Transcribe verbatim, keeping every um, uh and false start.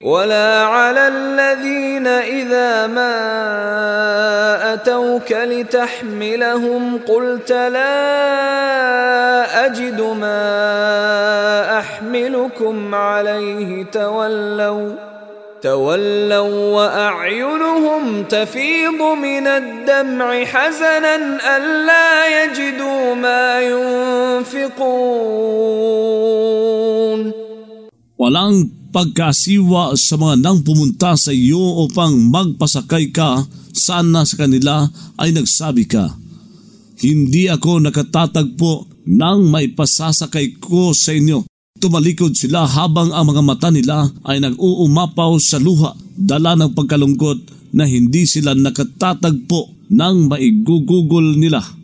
ولا على الذين إذا ما أتوك لتحملهم قلت لا أجد ما أحملكم عليه تولوا تولوا وأعينهم تفيض من الدمع حزنا ألا يجدوا ما ينفقون. Walang pagkasiwa sa mga nang pumunta sa iyo upang magpasakay ka sana sa kanila ay nagsabi ka, hindi ako nakatatagpo ng maipasasakay ko sa inyo. Tumalikod sila habang ang mga mata nila ay nag-uumapaw sa luha, dala ng pagkalungkot na hindi sila nakatatagpo ng maigugugol nila.